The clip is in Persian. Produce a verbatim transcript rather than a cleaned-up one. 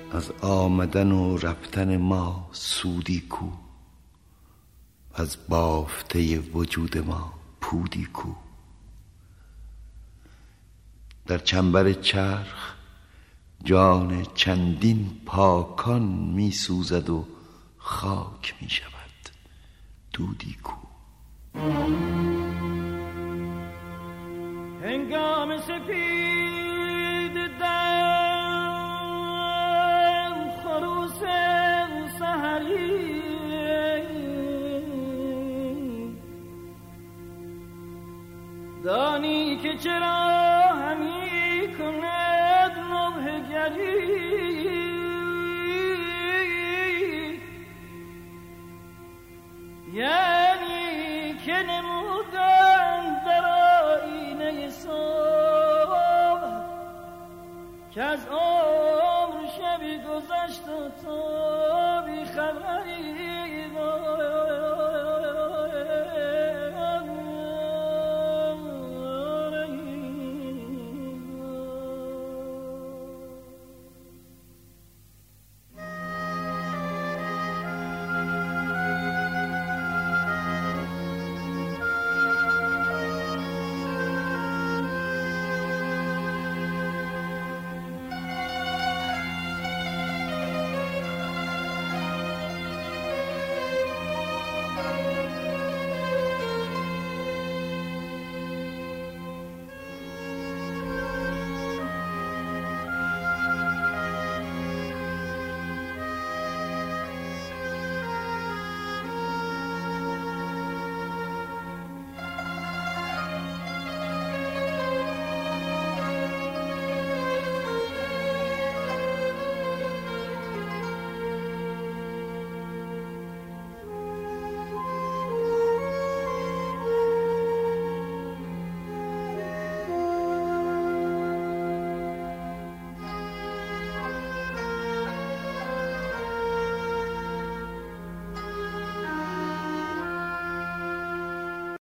از آمدن و رفتن ما سودی کو، از بافته وجود ما پودی کو. در چنبر چرخ جان چندین پاکان می سوزد و خاک می شود دودی کو. هنگام سپید دم خروس سحری دانی که چرا همی کند نوحه گری، یعنی که نمودن در آینه صبح که از عمر شبی گذشت و تو